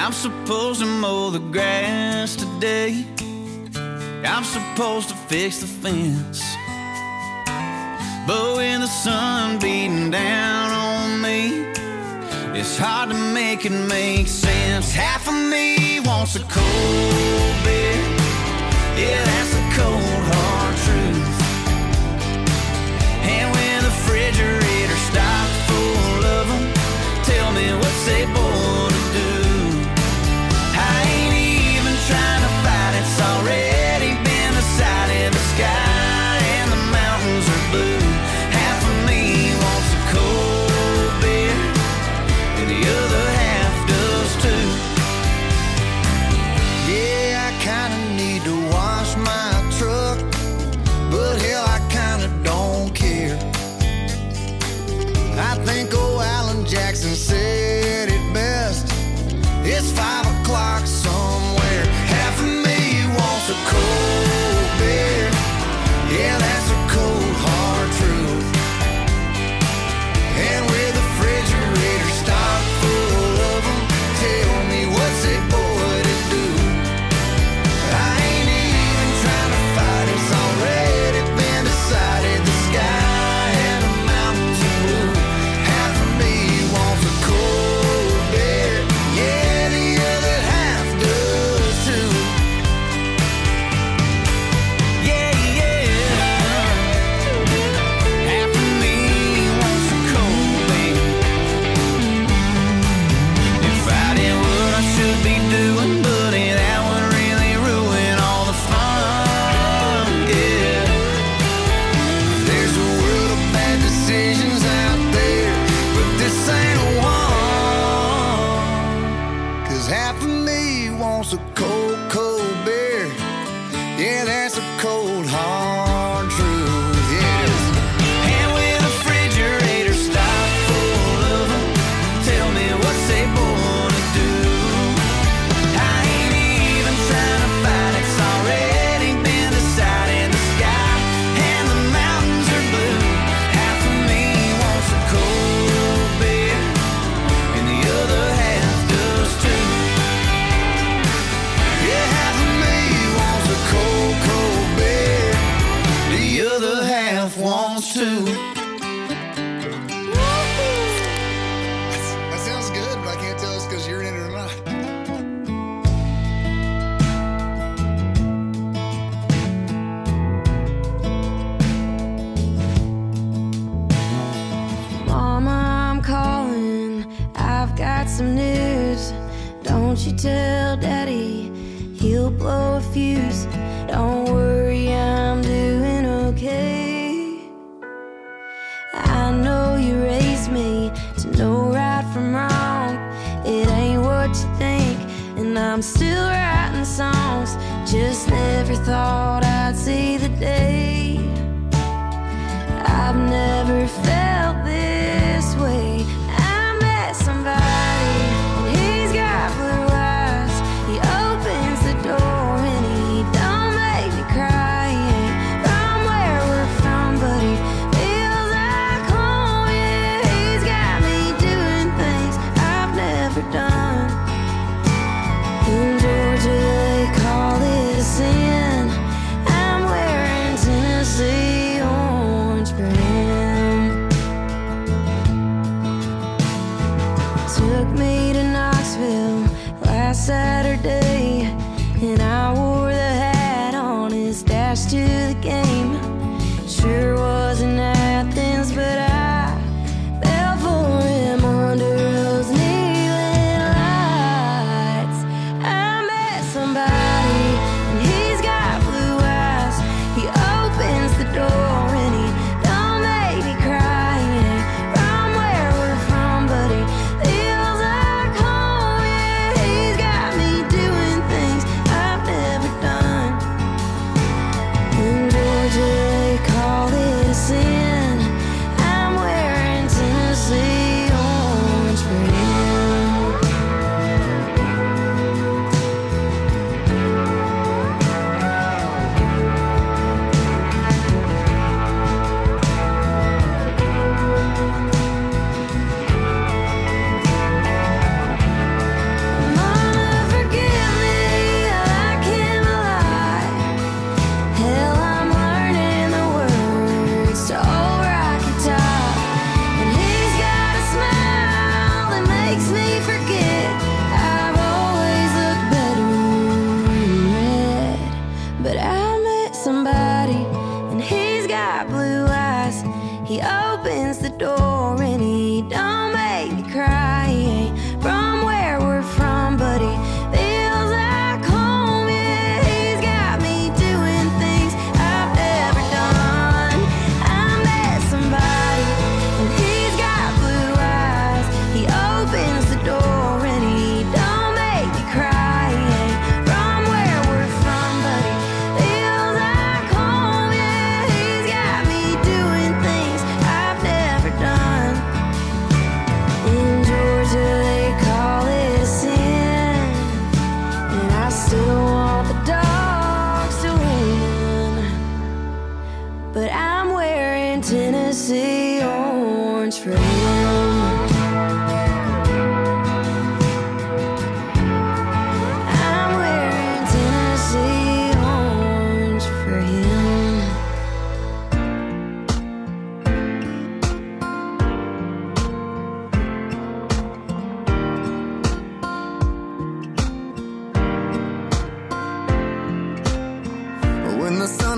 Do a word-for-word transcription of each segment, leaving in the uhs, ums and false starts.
I'm supposed to mow the grass today. I'm supposed to fix the fence. But when the sun beating down on me, it's hard to make it make sense. Half of me wants a cold beer. Yeah, that's the cold hard truth. And when the refrigerator stocked full of them, tell me what's they born to do. I ain't even trying to fight, it's already been decided. The sky and the mountains are blue. Half of me wants a cold beer, and the other half does too. Yeah, I kinda need to wash my truck, but hell, I kinda don't care. I think old Alan Jackson said it best. It's five o'clock somewhere. Half of me wants a cold beer. Yeah, that's a cold hard truth. And with the refrigerator stocked full of them, tell me what's a boy to do. I ain't even trying to fight, it's already been decided. The sky and the mountains are blue. Half of me wants a cold beer. Yeah, the other half does too. Yeah, yeah. Half of me wants a cold beer. If I did what I should be doing, buddy, that would really ruin all the fun. Yeah. There's a world of bad decisions out there, but this ain't one. Cause half of me wants a cold, cold beer. Yeah, that's a cold, hard truth. Yes. And with the refrigerator stocked full of them, tell me what's they born to do. I ain't even trying to fight, it's already been decided. The sky and the mountains are blue. Half of me wants a cold beer, and the other half does too. Yeah, half of me wants a cold, cold beer. The other half wants to. That sounds good, but I can't tell it's because you're in it or not. Mama, I'm calling. I've got some news. Don't you tell Daddy, he'll blow a fuse. Don't worry, I'm doing okay. I know you raised me to know right from wrong. It ain't what you think, and I'm still writing songs. Just never thought I'd see the day. I've never felt this way. I met somebody, and he's got blue eyes. He opens the door, and he don't make me cry. He ain't from where we're from, but he feels like home. Yeah, he's got me doing things I've never done. In Georgia, they call it a sin. I'm wearing Tennessee orange brim. Took me to Knoxville last Saturday, and I wore the hat on his dash to the game. Sure wasn't Athens, but I fell for him under those neon lights. I met somebody, and he's got blue eyes. He opens the door, and he don't make me cry. He ain't from where we're from, but he feels like home. Yeah, he's got me doing things I've never done. In Georgia, they call it a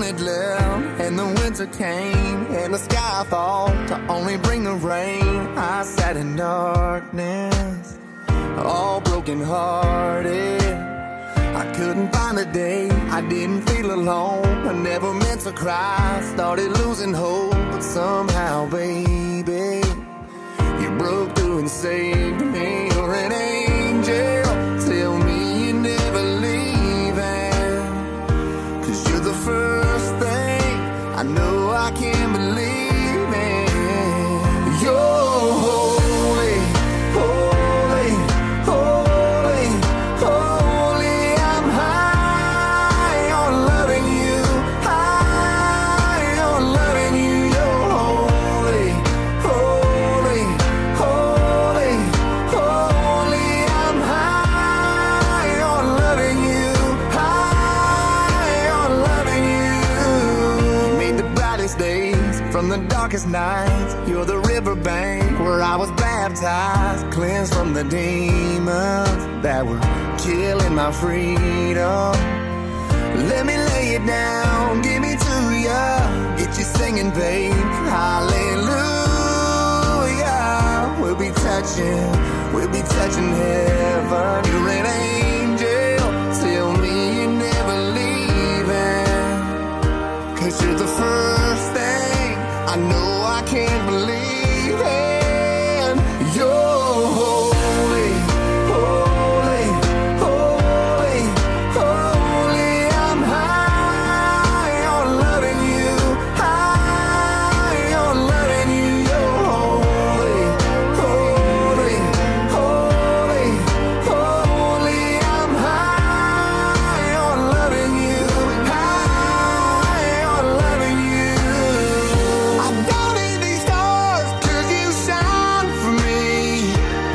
sun had left and the winter came and the sky thought to only bring the rain. I sat in darkness, all broken hearted. I couldn't find a day, I didn't feel alone. I never meant to cry, started losing hope. But somehow, baby, you broke through and saved me. You're an angel, tell me you're never leaving. Cause you're the first thing I know I can't believe in. You're holy, holy, holy, holy. I'm high on loving you, high on loving you. You're holy, holy, holy, holy. I'm high on loving you, high on loving you. You made the brightest days from the darkest nights. You're the riverbank where I was baptized, cleansed from the demons that were killing my freedom. Let me lay it down, give me to ya, get you singing, babe. Hallelujah. We'll be touching, we'll be touching heaven. You're an angel, tell me you're never leaving. Cause you're the first thing I know I can't believe in. You're holy, holy, holy, holy. I'm high on loving you, high on loving you. You're holy, holy, holy, holy. I'm high on loving you, high on loving you. I don't need these stars 'cause you shine for me.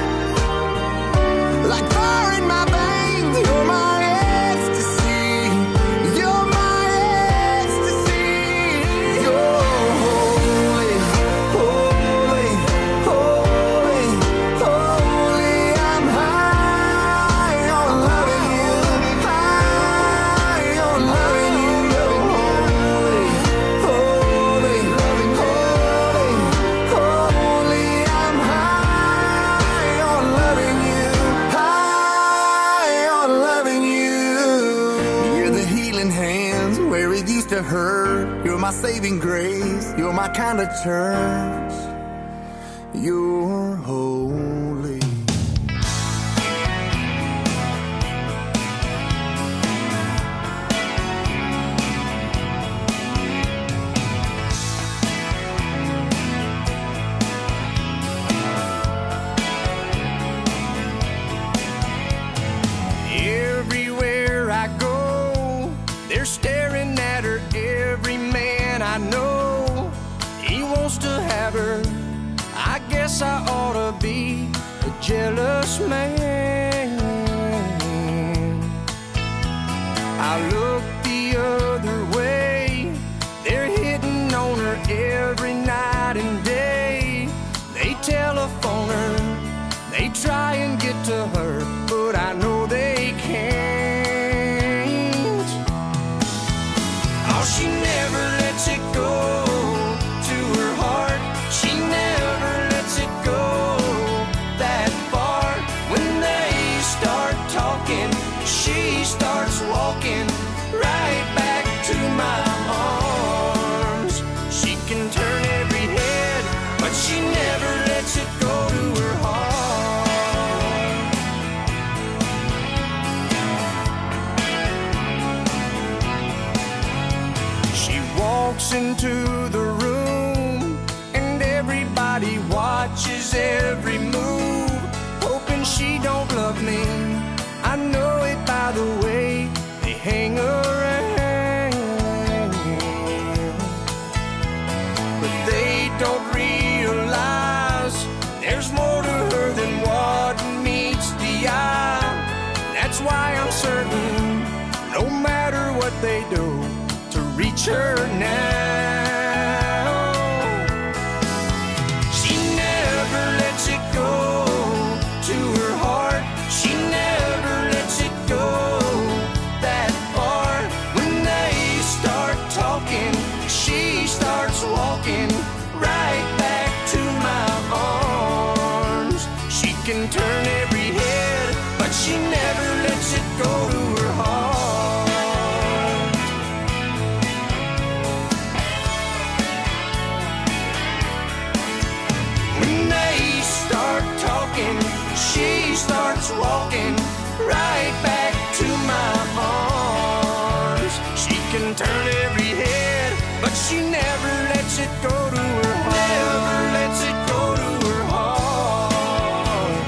Like fire in my veins, you're my ecstasy. You're my ecstasy. You're holy, holy, holy, holy. I'm high on loving you, high on loving you. You're holy, holy, holy, holy. I'm high on loving you, high on loving you. You're the healing hands where it used to hurt. You're my saving grace, you're my kind of church. You're holy. Everywhere I go, they're staring at her. Every man I know, he wants to have her. I guess I ought to be a jealous man. I look the other way, they're hitting on her every night and day. They telephone her, they try and get to her, but I know they can't. Oh, she never lets it go to her heart. She never lets it go that far. When they start talking, she starts walking right back to my arms. She can turn every head, but she never lets it go to her heart. She walks into the room and everybody watches every move, hoping she don't love me. I know it by the way they hang around, but they don't realize there's more to her than what meets the eye. That's why I'm certain, no matter what they do, to reach her now. She never lets it go to her heart. She never lets it go that far. When they start talking, starts walking right back to my arms. She can turn every head, but she never lets it go to her heart. Never lets it go to her heart.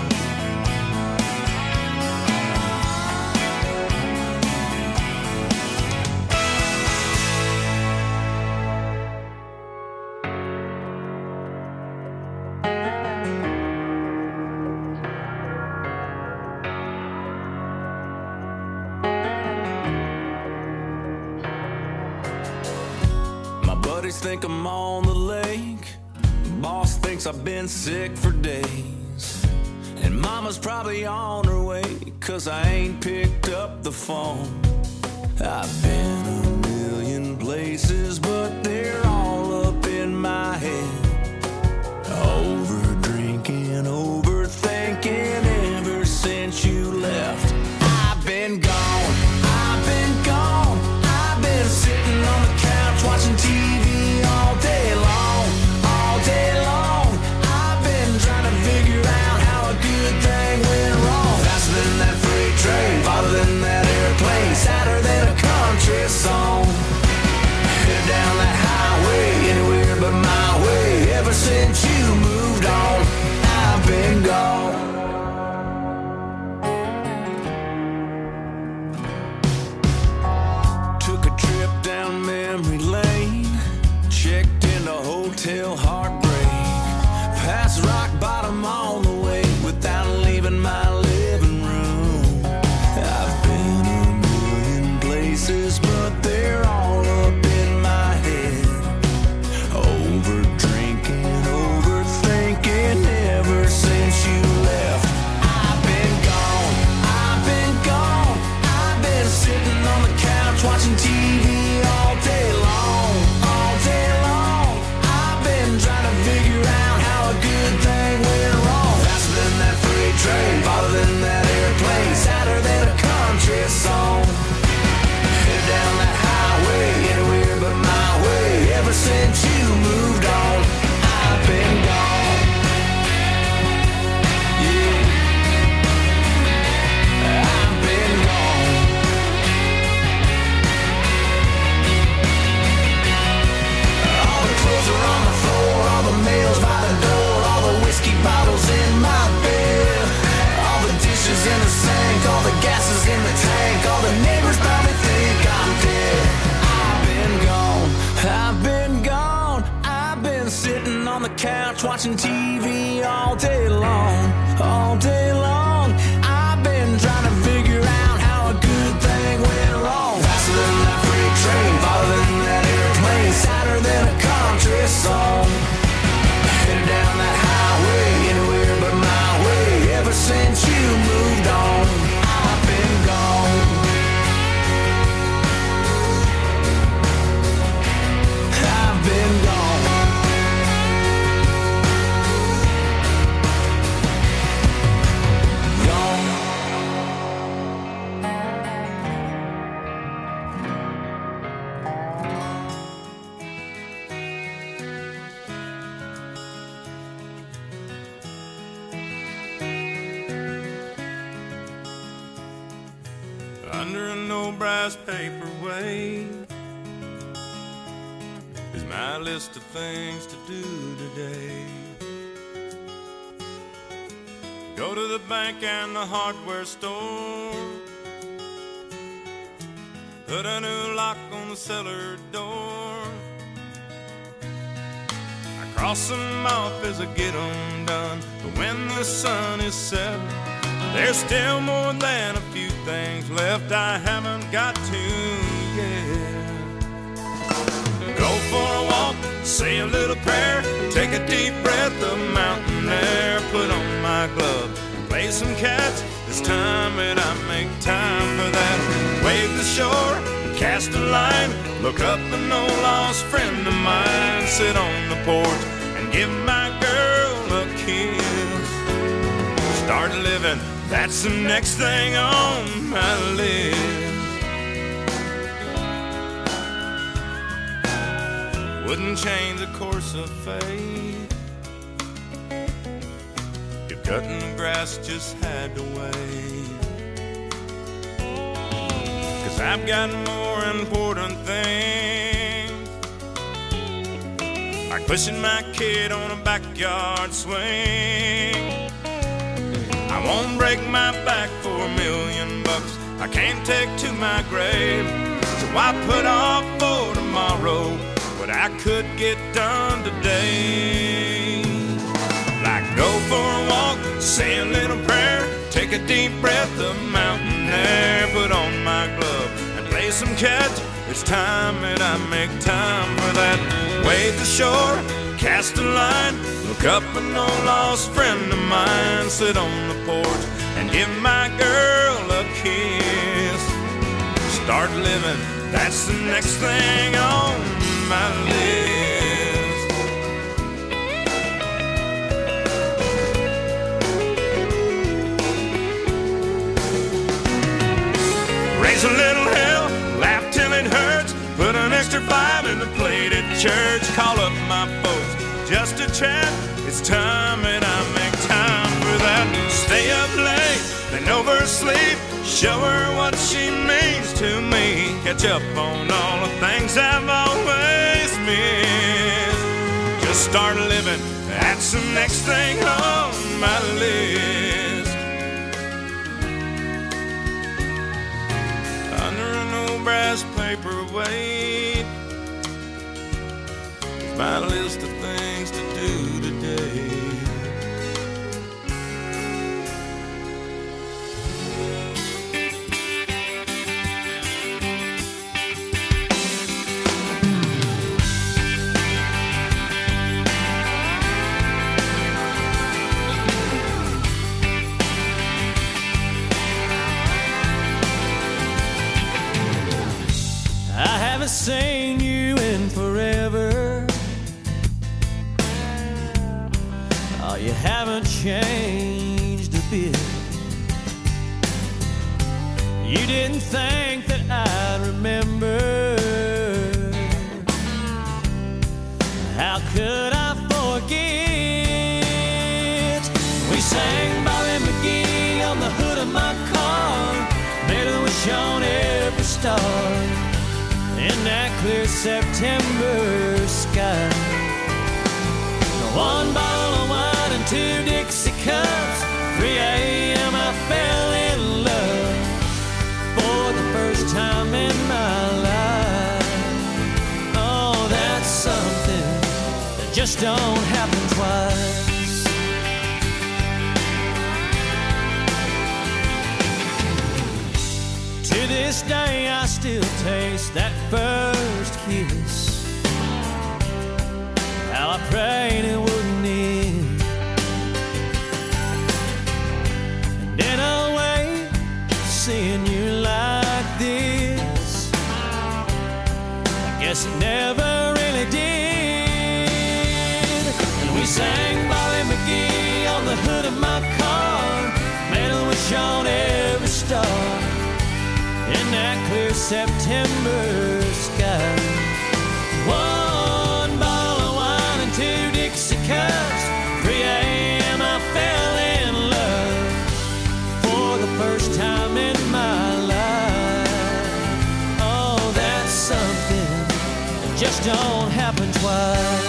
Buddies think I'm on the lake. Boss thinks I've been sick for days. And mama's probably on her way, cause I ain't picked up the phone. I've been a million places, but they're all up in my head. Over drinking, overthinking ever since you left. I've been gone, I've been gone. I've been sitting on the couch watching T V all day long, all day long. I've been trying to figure out how a good thing went wrong. Faster than that freight train, farther than that airplane, sadder than a country song. Headed down that highway, anywhere but my way. Ever since you moved on, I've been gone. Took a trip down memory lane, checked into Hotel Heartbreak, past rock bottom on the way without leaving my living room. I've been a million places, but they're all up in my head. Over drinking, overthinking ever since you left. I've been gone, I've been gone. I've been sitting on the couch watching T V all day long, all day long. I've been trying to figure out how a good thing went wrong. Faster than that freight train, farther than that airplane, sadder than a country song. Headed down that highway, anywhere but my way. Ever since you moved on, I've been gone. Yeah, I've been gone. All the clothes are on the floor, all the mail's by the door, all the whiskey bottles in my bed, all the dishes in the sink, all the gases in the tank, all the neighbors probably think I'm dead. I've been gone, I've been gone. I've been sitting on the couch watching T V all day long, all day long. I've been trying to figure out how a good thing went wrong. Faster than that freight train, farther than that airplane, sadder than a country song. Headed down that highway, anywhere but my way. Ever since you moved on, I've been gone. I've been gone. Gone. Under an old brass paperweight is my list of things to do today. Go to the bank and the hardware store, put a new lock on the cellar door. I cross them off as I get them done, but when the sun is set, there's still more than a few things left I haven't got to yet. Go for a walk, say a little prayer, take a deep breath of mountain air, put on my glove, play some catch. It's time that I make time for that. Wave the shore, cast a line, look up an old lost friend of mine, sit on the porch and give my girl a kiss. Start living, that's the next thing on my list. Wouldn't change the course of fate. If cutting the grass just had to wait. 'Cause I've got more important things, like pushing my kid on a backyard swing. I won't break my back for a million bucks I can't take to my grave. So I put off for tomorrow what I could get done today. Like go for a walk, say a little prayer, take a deep breath of mountain air, put on my glove and play some catch. It's time that I make time for that. Wade the shore, cast a line, look up an old lost friend of mine, sit on the porch and give my girl a kiss. Start living, that's the next thing on my list. Raise a little hell, laugh till it hurts, put an extra five in the plate at church, call up my folks just to chat. It's time that I make time for that. Stay up late, then oversleep, show her what she means to me, catch up on all the things I've always missed. Just start living, that's the next thing on my list. Under an old brass paperweight, my list of things to do today. I haven't seen you in forever. Oh, you haven't changed a bit. You didn't think that I'd remember. How could I forget? We sang Bobby McGee on the hood of my car, made a wish on every star in that clear September sky. One bottle of wine and two Dixie cups, three a.m. I fell in love for the first time in my life. Oh, that's something that just don't happen twice. To this day I still taste that first kiss. How I prayed it wouldn't end. And in a way, seeing you like this, I guess it never really did. And we sang Bobby McGee on the hood of my car, made a wish on every star in that clear September sky. One bottle of wine and two Dixie cups, three a.m. I fell in love for the first time in my life. Oh, that's something that just don't happen twice.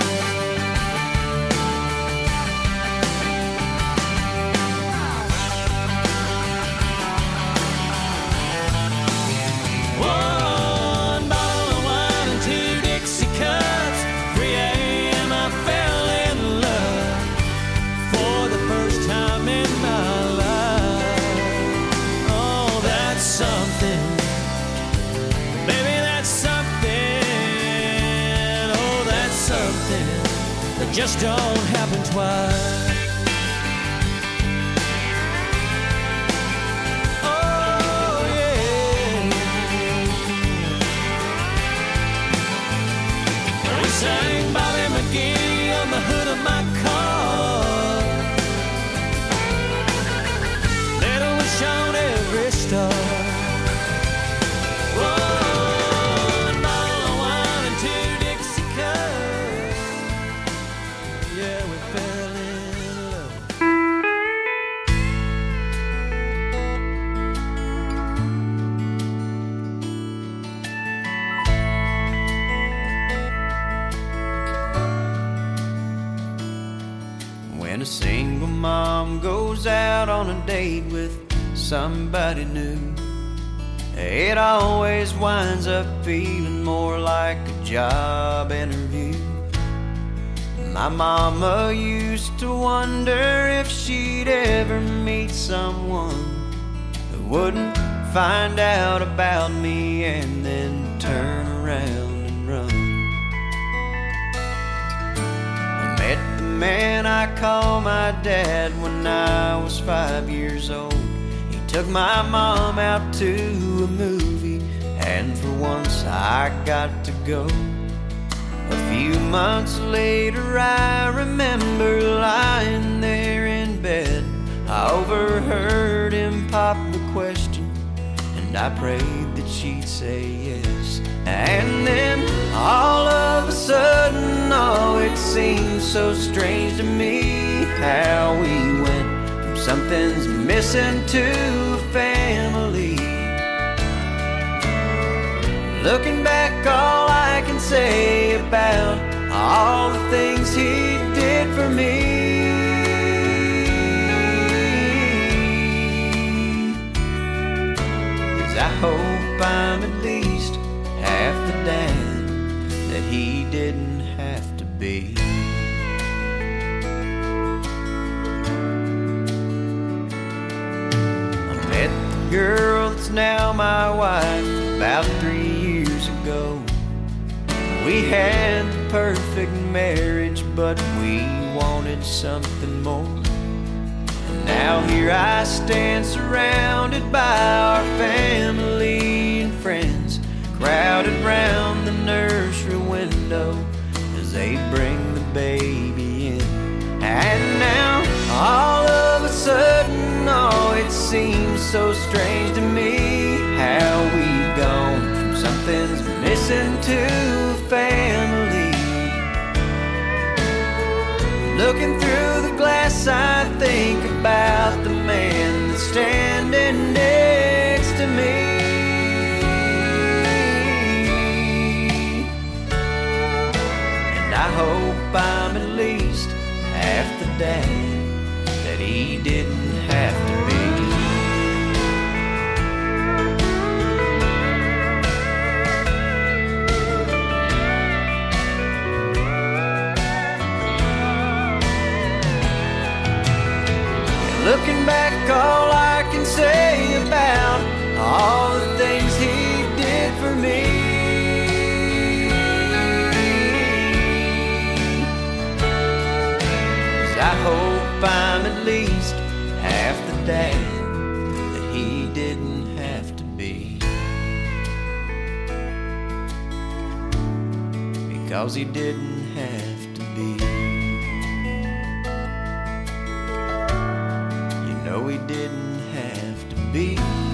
Just don't happen twice. Oh yeah. We sang Bobby McGee on the hood of my car, made a wish on every star. One bottle of wine and two Dixie cups. Yeah, we fell in love. somebody new. It always winds up feeling more like a job interview. My mama used to wonder if she'd ever meet someone who wouldn't find out about me and then turn around and run. I met the man I call my dad when I was five years old. He took my mom out to a movie, and for once I got to go. A few months later I remember lying there in bed. I overheard him pop the question, and I prayed that she'd say yes. And then all of a sudden, oh, it seemed so strange to me how we went from something's missing to a family. Looking back, all I can say about all the things he did for me is I hope I'm at least half the dad that he didn't have to be. I met the girl that's now my wife about three years ago. We had the perfect marriage, but we wanted something more. And now here I stand surrounded by our family and friends, crowded round the nursery window as they bring the baby in. And now all of a sudden, oh, it seems so strange to me how we've gone from something's missing to a family. Looking through the glass, I think about the man that's standing next to me. And I hope I'm at least half the dad that he didn't have to be. Looking back, all I can say about all the things he did for me is I hope I'm at least half the dad that he didn't have to be, because he didn't have to be. No, he didn't have to be.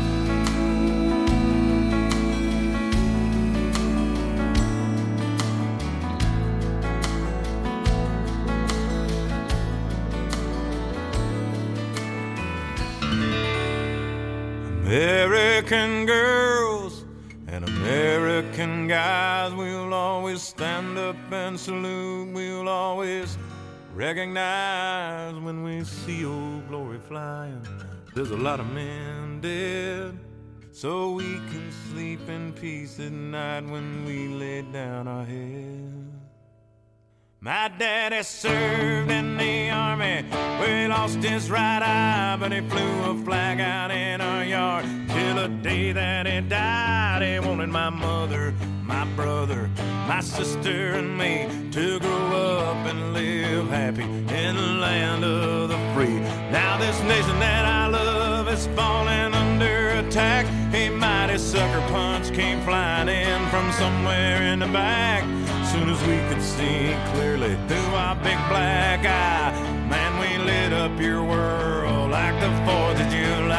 American girls and American guys, we'll always stand up and salute. We'll always recognize when we see old glory flying. There's a lot of men dead, so we can sleep in peace at night when we lay down our head. My daddy served in the army where he lost his right eye, but he flew a flag out in our yard till the day that he died. He wanted my mother, my brother, my sister and me to grow up and live happy in the land of the free. Now this nation that I love is falling under attack. A mighty sucker punch came flying in from somewhere in the back. Soon as we could see clearly through our big black eye, man, we lit up your world like the fourth of July.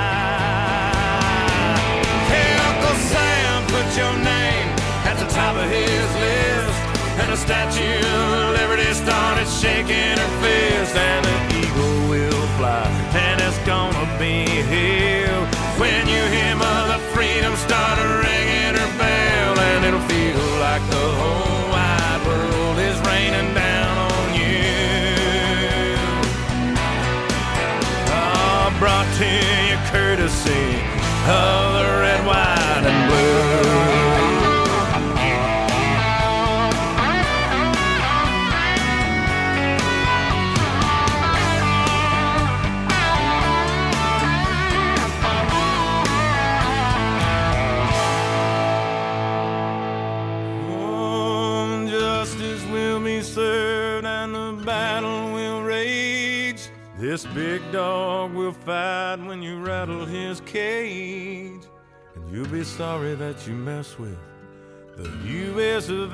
Hey, Uncle Sam, put your name at the top of his list, and the Statue of Liberty started shaking her fist, and the eagle will fly, and it's gonna be here when you hear Mother Freedom start ringing her bell, and it'll feel like the whole wide world is raining down on you. Oh, brought to you courtesy of the red, white, and blue. Oh, justice will be served and the battle will rage. This big dog will fight when you rattle his cage. And you'll be sorry that you mess with the U S of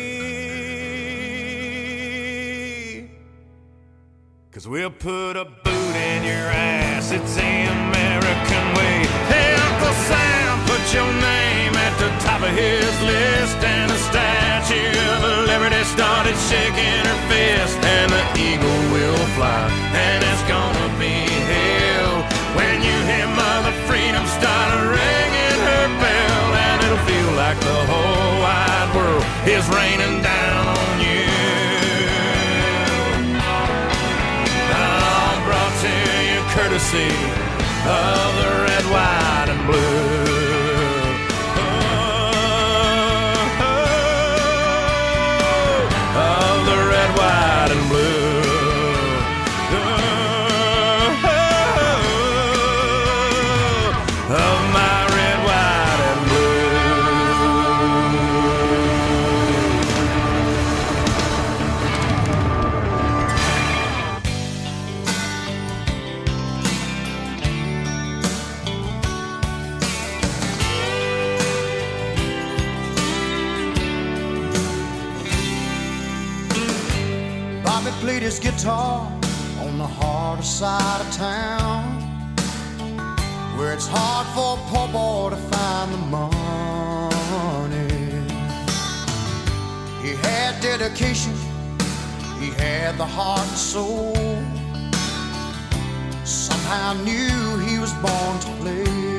A. Cause we'll put a boot in your ass, it's the American way. Hey, Uncle Sam, put your name at the top of his list. And the Statue of Liberty started shaking her fist. And the eagle will fly, and it's gonna be hell when you hear Mother Freedom start ringing her bell. And it'll feel like the whole wide world is raining down on you. All brought to you courtesy of the red, white, and blue. White and blue of my red, white, and Played his guitar on the harder side of town, where it's hard for a poor boy to find the money. He had dedication, he had the heart and soul. Somehow knew he was born to play.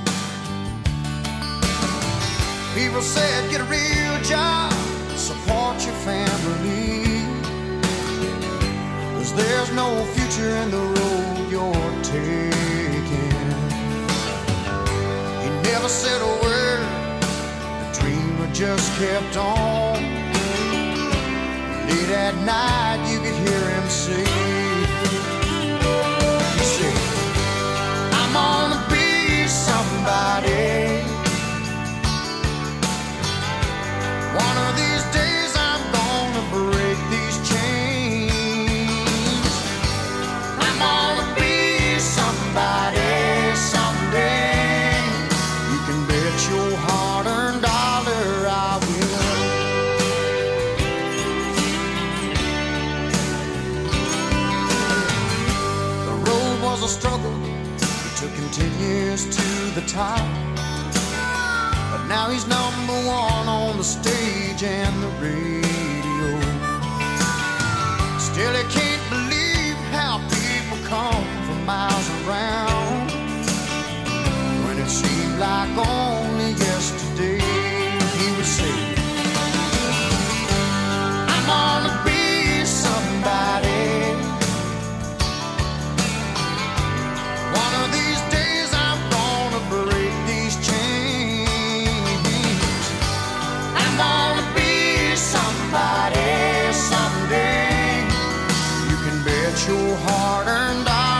People said, get a real job, support your family. There's no future in the road you're taking. He never said a word, the dreamer just kept on. Late at night you could hear him say, he said, I'm gonna be somebody. One of these days I'm gonna break these chains. Somebody someday, you can bet your hard-earned dollar I will. The road was a struggle, it took him ten years to the top. But now he's number one on the stage and the radio. Still he can't believe how people come miles around, when it seemed like only yesterday. He would say, I'm gonna be somebody. One of these days I'm gonna break these chains. I'm gonna be somebody someday. You can bet your hard-earned dollar.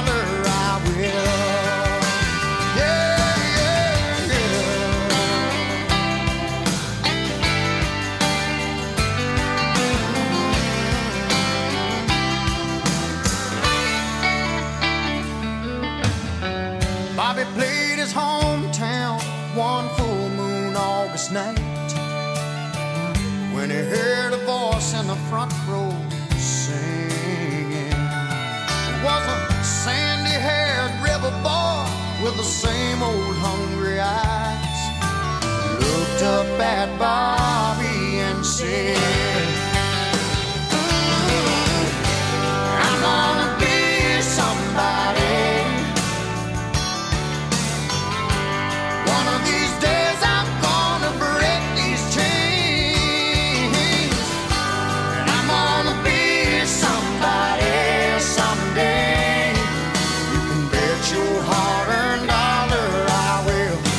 Bobby played his hometown one full moon August night, when he heard a voice in the front row singing. It was a sandy-haired rebel boy with the same old hungry eyes. He looked up at Bobby and said, I'm gonna be somebody. One of these days I'm gonna break these chains, and I'm gonna be somebody someday. You can bet your hard-earned dollar I will.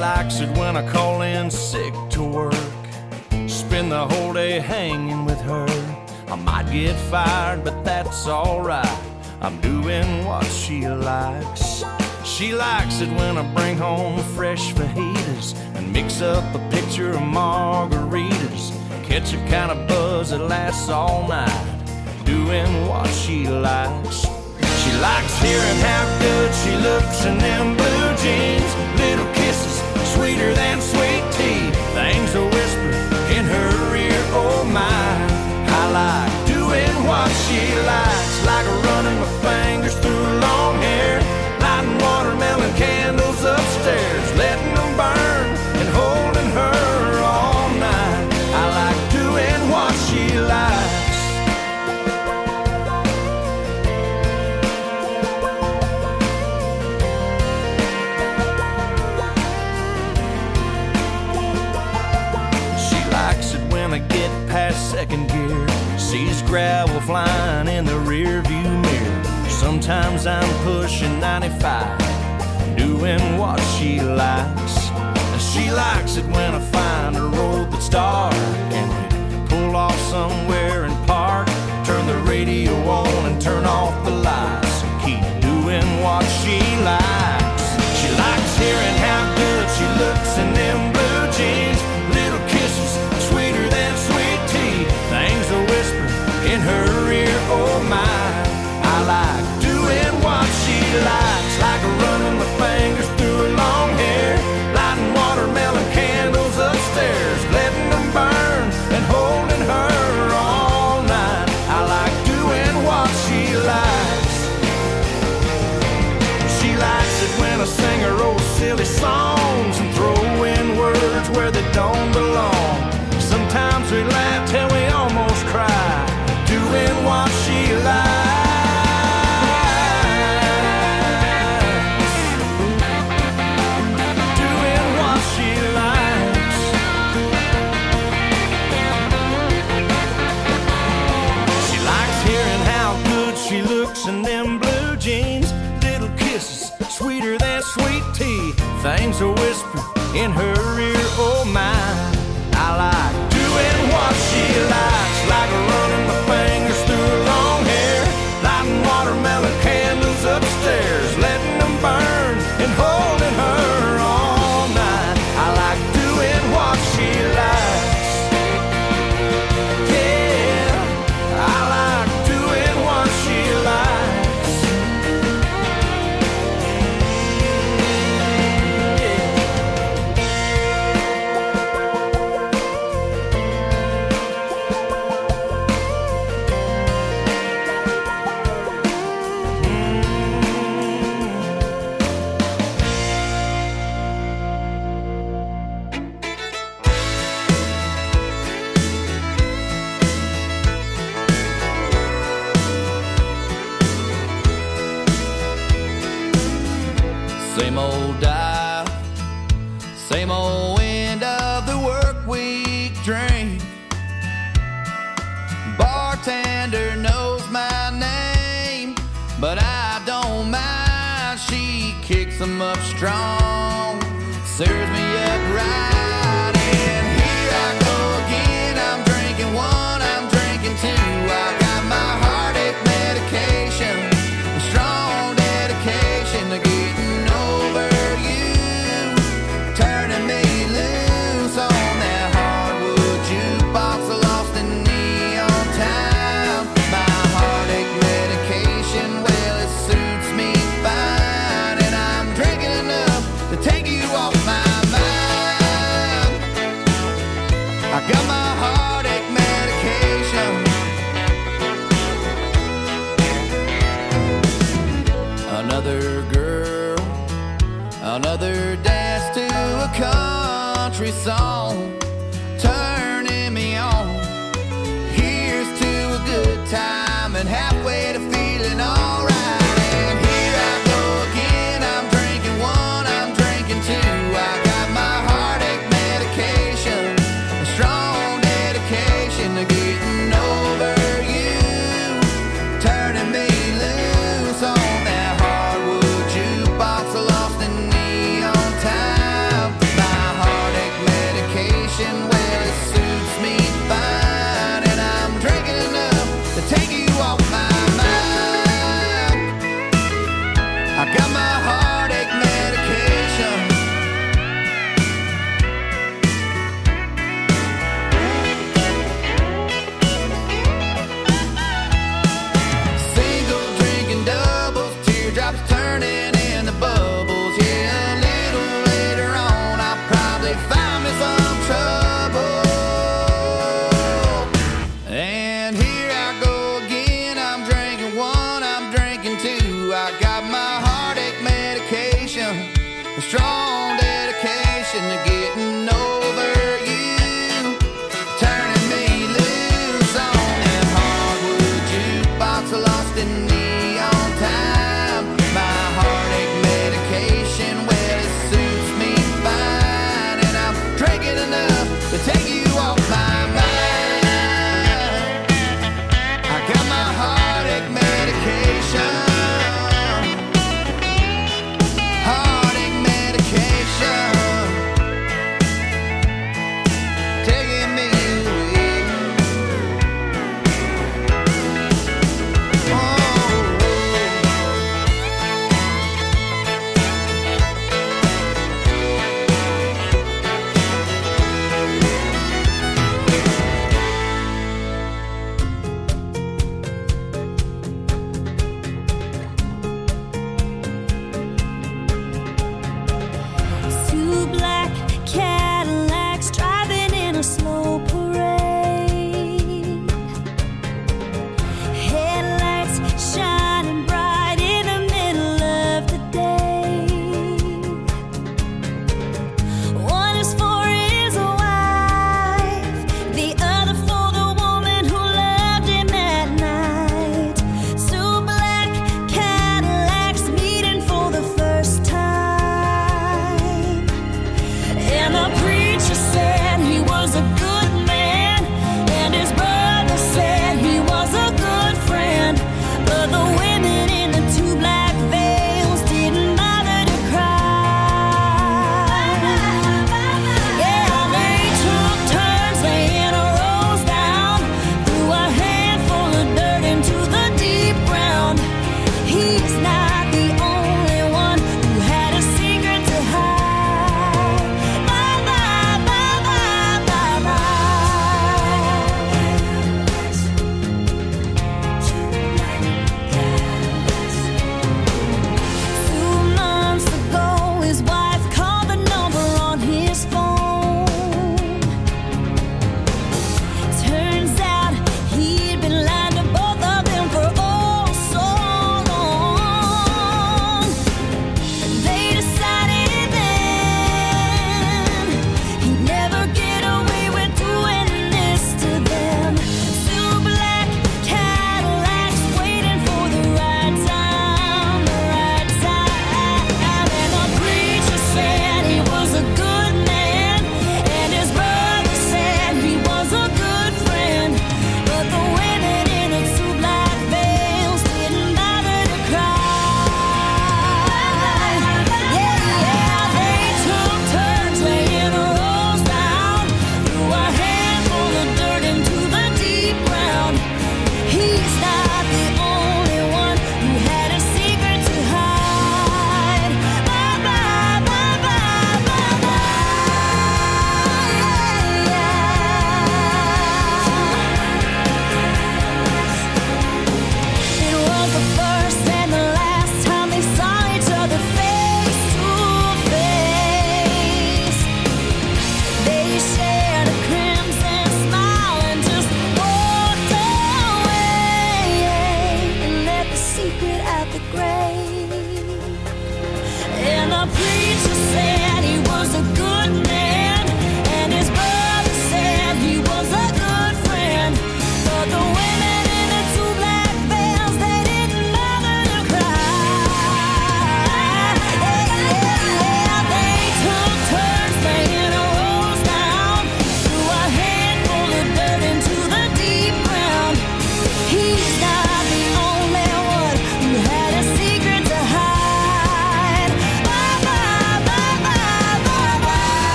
likes it when I call in sick to work. Spend the whole day hanging with her. I might get fired, but that's alright. I'm doing what she likes. She likes it when I bring home fresh fajitas and mix up a pitcher of margaritas. Catch a kind of buzz that lasts all night, doing what she likes. She likes hearing how good she looks in them blue jeans. Little kisses, sweeter than sweet tea. Things a whisper in her ear, oh my. I like doing what she likes, like running my fingers through long hair, lighting watermelon candles upstairs, letting them burn and holding her all night. I like doing what she likes. I get past second gear, sees gravel flying in the rear view mirror. Sometimes I'm pushing ninety-five, doing what she likes. She likes it when I find a road that's dark and we pull off somewhere and park. Turn the radio on and turn off the lights and keep doing what she likes. She likes hearing how good she looks in them blue jeans. Little kisses, sweeter than sweet tea. Things a whisper in her ear, oh my. I like doing what she likes, like running my fingers through her long hair, lighting watermelon candles upstairs, letting them burn and holding her all night. I like doing what she likes. She likes it when I sing her old silly songs and throw in words where they don't belong. Sometimes we laugh till we almost cry, doing what she likes. Doing what she likes. She likes hearing how good she looks in them blue jeans. Little kisses, sweeter than sweet tea. Things a whisper in her ear, oh my. I like doing what she likes, like running my fingers through her long hair, lighting watermelon candles upstairs, letting them burn and holding her all night. I like doing what she likes. Yeah, I like doing what she likes. Same old dial, same old end of the work week drink. Bartender knows my name, but I don't mind. She kicks them up strong, serves me up right. And here I go again, I'm drinking one, I'm drinking two. I got my heartache medication, a strong dedication to getting over you, turning me loose on that hardwood jukebox, lost in neon time. My heartache medication, well, it suits me fine, and I'm drinking enough to take you off my mind. I got my heartache medication. Another girl, another dance to a country song, turning me on. Here's to a good time and halfway to feeling alright. And here I go again, I'm drinking one, I'm drinking two. I got my heartache medication, a strong dedication to getting over you, turning me loose on that hardwood jukebox, lost in neon time. a strong dedication to getting over you, turning me loose on that hardwood jukebox, lost in neon time. My heartache medication, well, it suits me fine, and I'm drinking enough to take you off my mind. I got my heartache medication, heartache medication.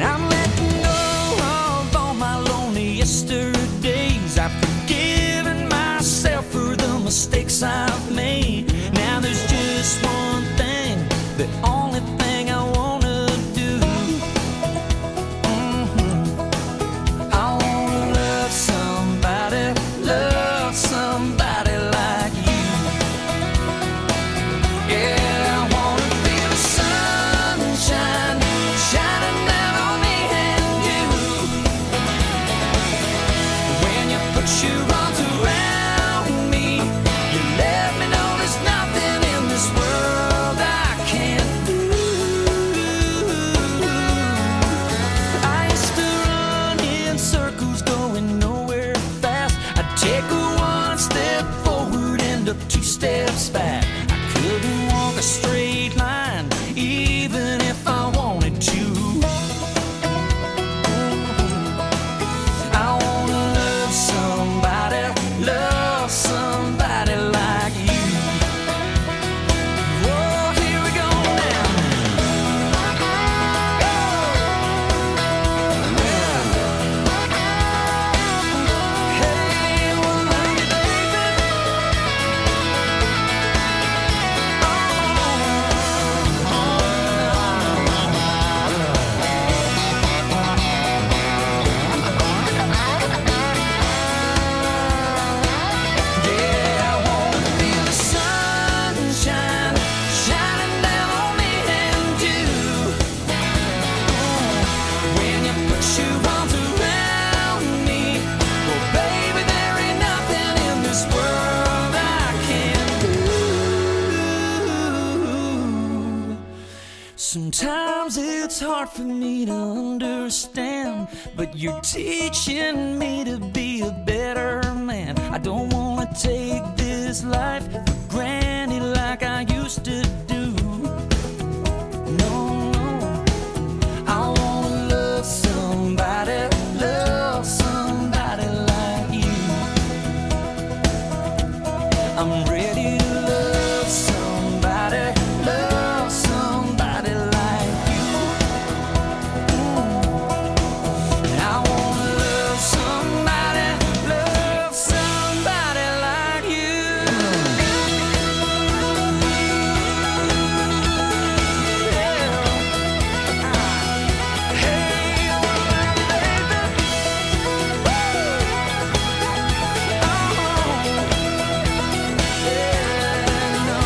And I'm letting go of all my lonely yesterdays. I've forgiven myself for the mistakes I've made. Now there's just one thing, the only thing I wanna do. Mm-hmm. I wanna love somebody, love somebody like you. Yeah, I wanna feel the sunshine shining down on me and you. When you put your arms around me, you let me know there's nothing in this world I can't do. I used to run in circles going nowhere fast. I'd take a one step forward and a two steps back. I couldn't walk a straight line even if I wanted to. I wanna love somebody, love somebody like you. Oh, here we go now. Hey, well, love you, baby. Yeah, I wanna feel the sunshine shining down on me and you. When you put your arms around me, well, baby, there ain't nothing in this world I can't do. Sometimes it's hard for me to understand, but you're teaching me to be a better man. I don't wanna take this life for granted like I used to do. No, no. I wanna love somebody, love somebody like you. I'm ready to love somebody, love somebody like you. And I wanna love somebody, love somebody like you. Yeah. Hey, well, baby. Woo. Oh, yeah, no.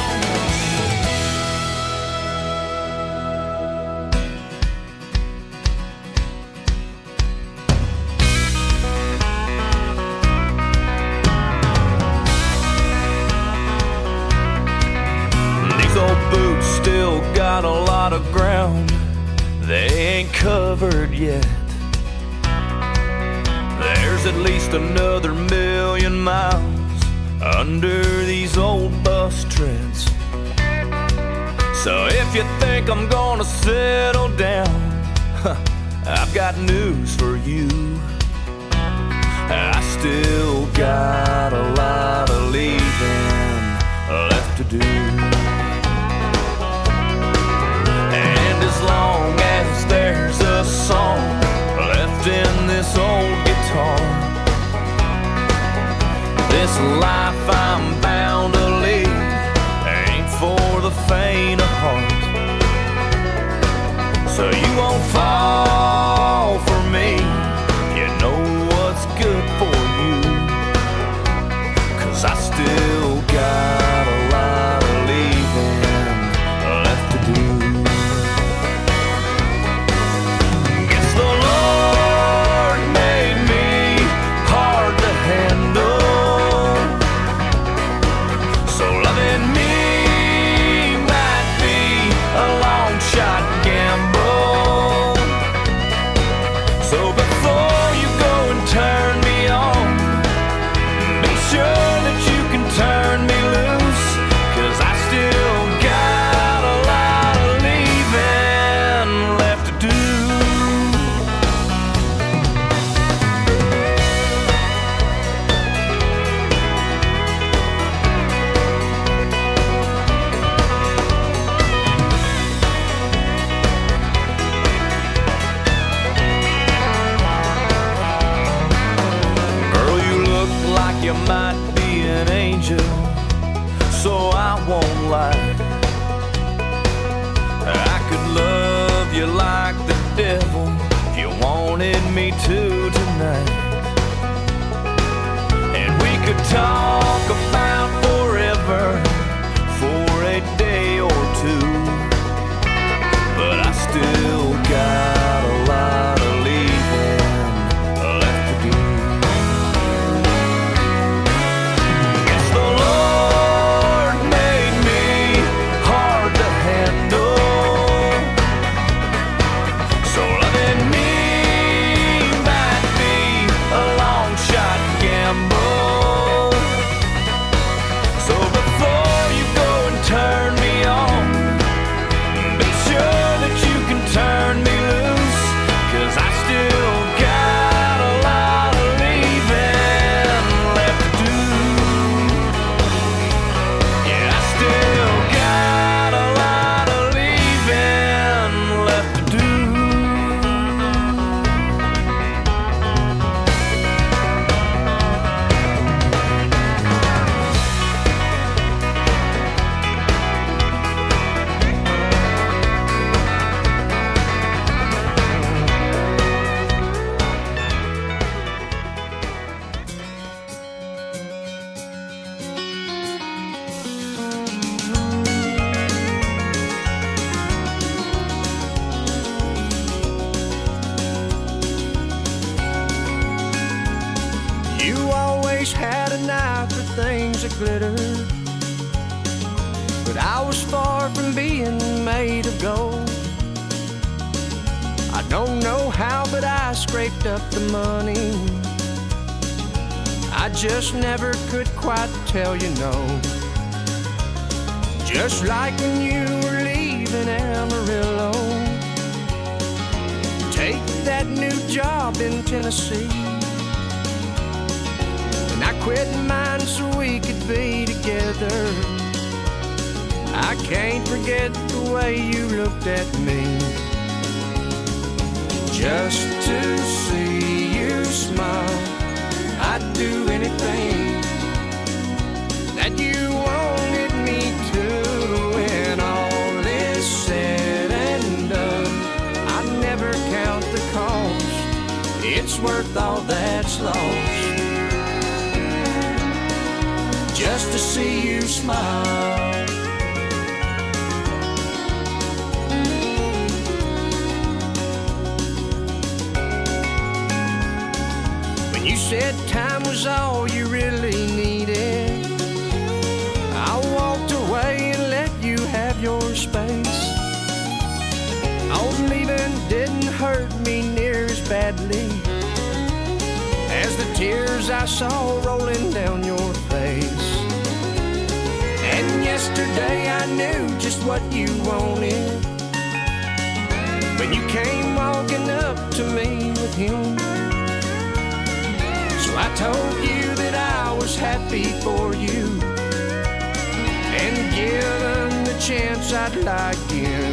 These old boots still got a lot of ground they ain't covered yet. There's at least another million miles under these old bus treads. So if you think I'm gonna settle down, I've got news for you. I still got a lot of leaving left to do. And as long as there's a song left in this old guitar, this life I'm bound to lead ain't for the faint of heart. So you won't fall for me, you know what's good for you. 'Cause I still got a lot of leaving left to do. Guess the Lord made me hard to handle, so loving me might be a long shot gamble. won't lie. I could love you like the devil if you wanted me to tonight. And we could talk about forever for a day or two. But I still got a lot of leaving left to do. Guess the Lord made me hard to handle, so loving me might be a long shot gamble. So before you go and turn me on, be sure that you can turn me loose, 'cause I still got a lot of leaving left to do. Yeah, I still got a lot of leaving left to do. You always had an eye for things that glitter, but I was far from being made of gold. I don't know how, but I scraped up the money. I just never could quite tell you no. Just like when you were leaving Amarillo, take that new job in Tennessee. And I quit mine so we could be together. I can't forget the way you looked at me. Just to see you smile, I'd do anything that you wanted me to. When all is said and done, I'd never count the cost. It's worth all that's lost, just to see you smile. When you said time was all you really needed, I walked away and let you have your space. Oh, leaving didn't hurt me near as badly as the tears I saw rolling down your face. And yesterday I knew just what you wanted when you came walking up to me with him. So I told you that I was happy for you, and given the chance I'd lie again,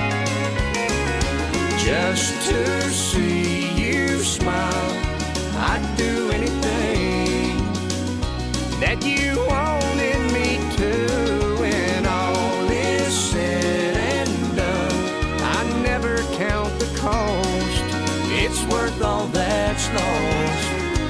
just to see you smile. I'd do anything that you wanted me to. When all is said and done, I never count the cost. It's worth all that's lost,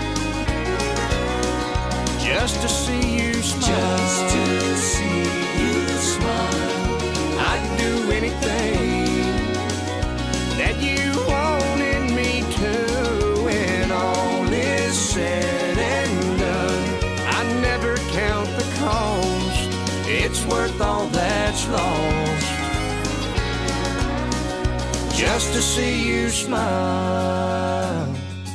just to see you smile. Just to see you smile. I'd do anything that you wanted me to. When all is said and done, I never count the cost. It's worth all that's lost, just to see you smile.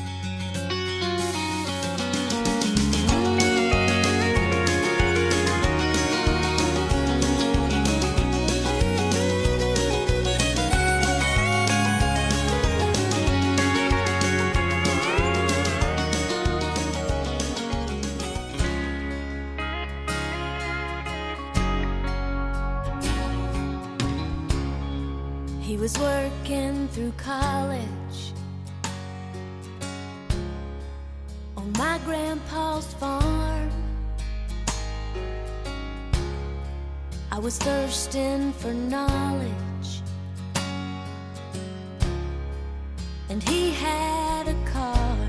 He was working through college on my grandpa's farm. I was thirsting for knowledge, and he had a car.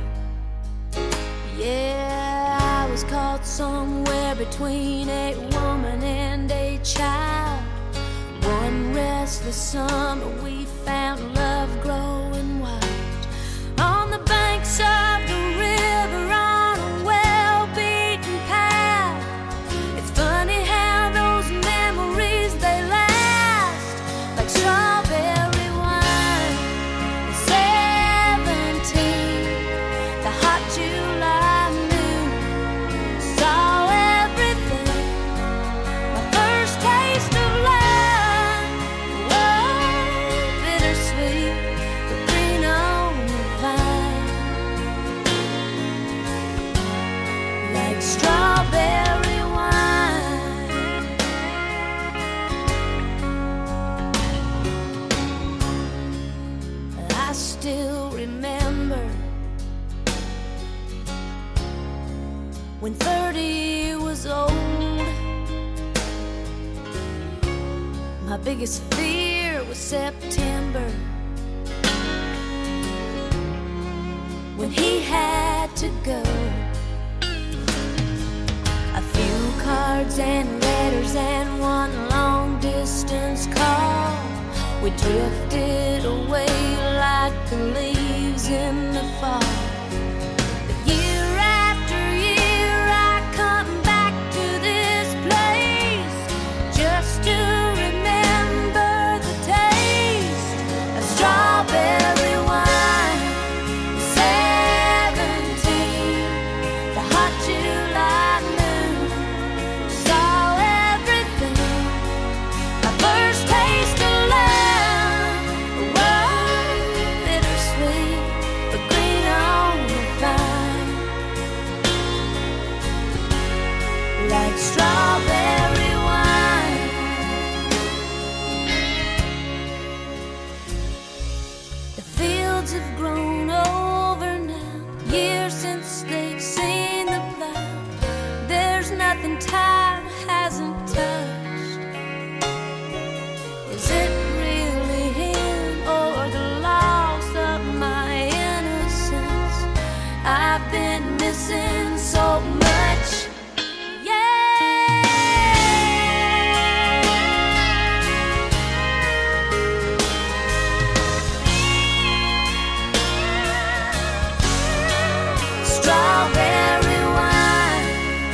Yeah, I was caught somewhere between a woman and a child. One restless summer we found love growing wild on the banks of the river on a well-beaten path. It's funny how those memories, they last like strawberry wine. Seventeen, the hot July noon, saw everything. My first taste of love, oh, bittersweet, but green on the vine, like strawberry wine. I still remember when thirty was old. My biggest fear was September, when he had to go. A few cards and letters and one long distance call. We drifted away like the leaves in the fall. But year after year I come back to this place just to remember the taste of strawberry wine. Seventeen, the hot July noon, saw everything. My first taste of love, whoa, bittersweet, but green on the vine, like strawberry wine. The fields have grown over now, years since they've seen the plow. There's nothing time hasn't touched. Is it really him or the loss of my innocence? I've been missing so much. Strawberry wine,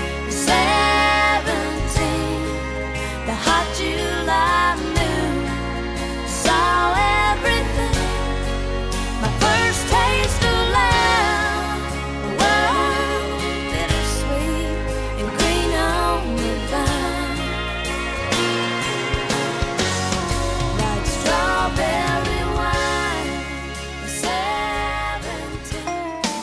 seventeen, the hot July noon, saw everything. My first taste of love, whoa, bittersweet and green on the vine, like strawberry wine, seventeen.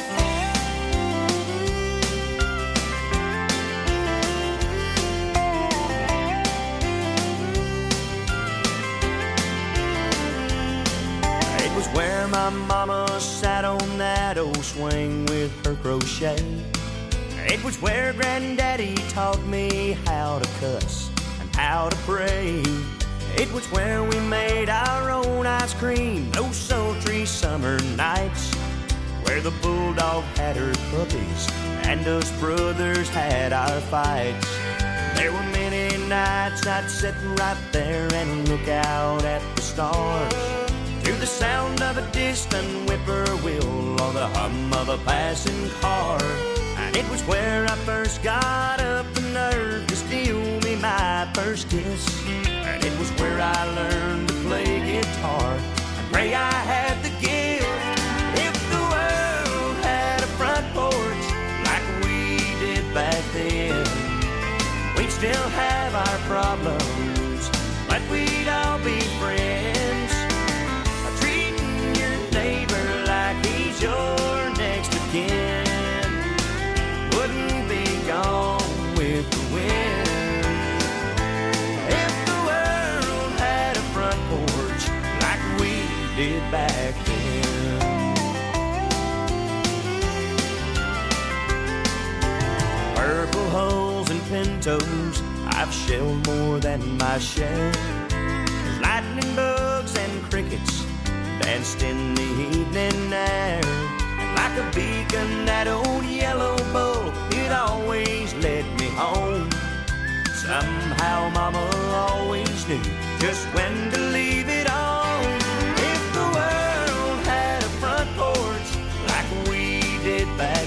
It was where my mama sat on that old swing with her crochet. It was where granddaddy taught me how to cuss and how to pray. It was where we made our own ice cream those sultry summer nights, where the bulldog had her puppies and us brothers had our fights. There were many nights I'd sit right there and look out at the stars, to the sound of a distant whippoorwill or the hum of a passing car. And it was where I first got up the nerve to steal me my first kiss. And it was where I learned to play guitar and pray I had the gift. If the world had a front porch like we did back then, we'd still have our problems, but we'd all be friends. Treating your neighbor like he's your next of kin wouldn't be gone with the wind. If the world had a front porch like we did back then. Purple hulls and pintos, I've shelled more than my share. There's lightning bugs and crickets danced in the evening air. And like a beacon, that old yellow bull, it always led me home. Somehow Mama always knew just when to leave it on. If the world had a front porch like we did back